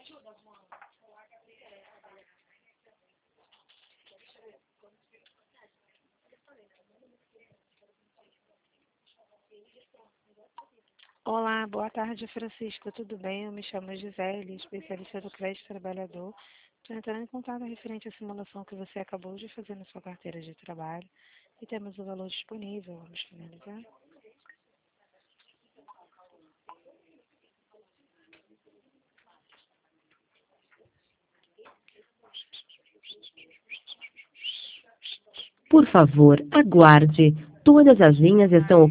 Olá, boa tarde, Francisco. Tudo bem? Eu me chamo Gisele, especialista do crédito trabalhador. Estou entrando em contato referente à simulação que você acabou de fazer na sua carteira de trabalho e temos o valor disponível. Vamos finalizar. Por favor, aguarde. Todas as linhas estão